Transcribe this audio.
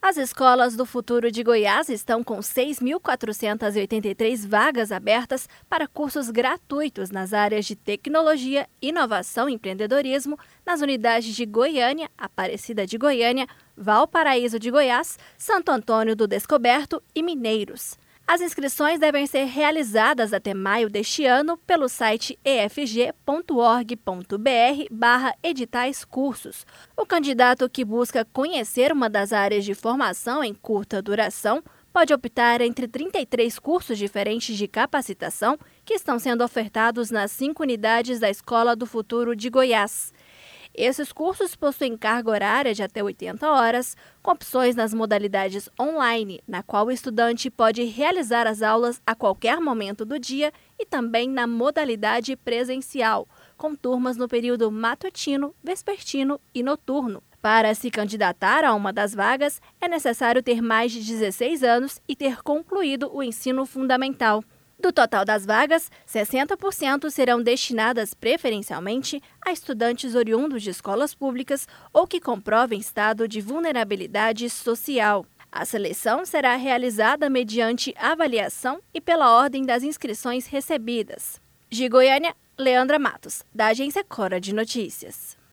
As escolas do futuro de Goiás estão com 6.483 vagas abertas para cursos gratuitos nas áreas de tecnologia, inovação e empreendedorismo nas unidades de Goiânia, Aparecida de Goiânia, Valparaíso de Goiás, Santo Antônio do Descoberto e Mineiros. As inscrições devem ser realizadas até maio deste ano pelo site efg.org.br/editais-cursos. O candidato que busca conhecer uma das áreas de formação em curta duração pode optar entre 33 cursos diferentes de capacitação que estão sendo ofertados nas 5 unidades da Escola do Futuro de Goiás. Esses cursos possuem carga horária de até 80 horas, com opções nas modalidades online, na qual o estudante pode realizar as aulas a qualquer momento do dia, e também na modalidade presencial, com turmas no período matutino, vespertino e noturno. Para se candidatar a uma das vagas, é necessário ter mais de 16 anos e ter concluído o ensino fundamental. Do total das vagas, 60% serão destinadas preferencialmente a estudantes oriundos de escolas públicas ou que comprovem estado de vulnerabilidade social. A seleção será realizada mediante avaliação e pela ordem das inscrições recebidas. De Goiânia, Leandra Matos, da Agência Cora de Notícias.